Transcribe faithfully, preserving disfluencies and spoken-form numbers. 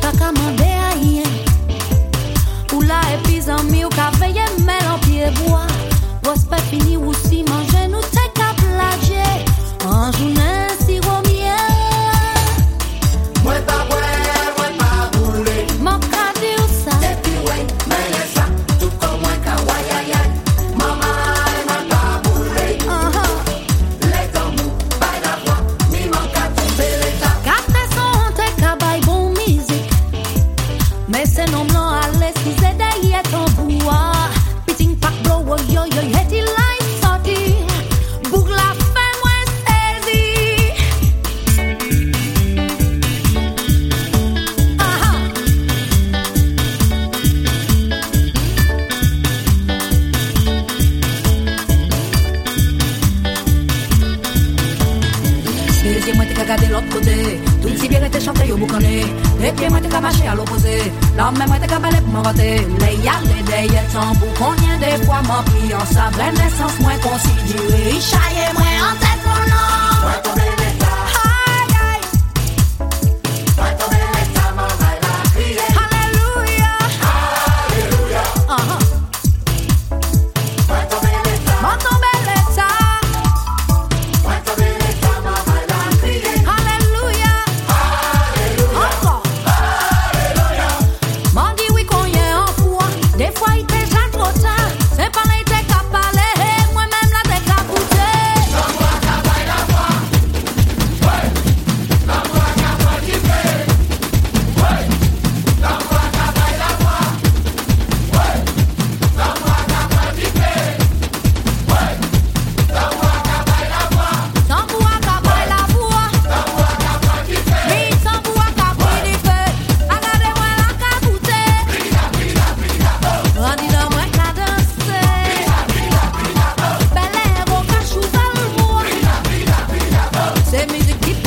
pas commander à rien. Ou là et puis en mi ou qu'a veillé mêle en pied bois. Bosse pas fini ou si manger nous t'es qu'à plager. En journée si au miel. Moi pas boire, moi pas bouler. Mon cas dire ça. Et puis ouais, mais les ça, tout comme moi kawaii aïe aïe. Maman, moi pas bouler. Les tambours, pas la voix, mi mon cas tomber l'état. Gâte son t'es qu'à bail bon musique. Mais c'est non blanc à l'aise qui c'est derrière ton bois. Pitting pack blow yo yo et il light sorti. Boucle la fin moi saisi. Aha. Les pieds moi t'es qu'à garder l'autre côté. Tout si bien était chanté au boucané. Les pieds moi t'es qu'à marcher à l'opposé. La main moi t'es qu'à balai pour m'inventer. Les y'a les derrière tambour. Combien des fois m'en pris en sa vraie naissance moins considérée. Chaillez moi en tête mon nom. Moi tomber l'état. Aïe aïe. Moi tomber l'état, maman la crier. Alléluia. Alléluia. Aha. Moi tomber l'état. Mon tombé l'état. Moi tomber l'état, maman la crier. Alléluia. Alléluia. Encore. Alléluia. M'en dit oui qu'on y est en foi. Des fois il était déjà trop tard. C'est pas l'été qu'à parler. Moi-même là t'es qu'à goûter. L'amour a cavaille la voix. Ouais. L'amour a cavaille qui fait. Ouais. L'amour a cavaille la voix. Ouais. L'amour a cavaille qui fait. Ouais. L'amour a cavaille la voix. Tambour à cabaye la voix. L'amour a cavaille qui fait. Mi tambour à cabaye du feu. Regardez-moi la qu'à goûter. Brilla, brilla, brilla, oh. Rendis-le moi qu'à danser. Bel air au cachou dans le bois. Brilla, brilla, brilla, oh. C'est musique qui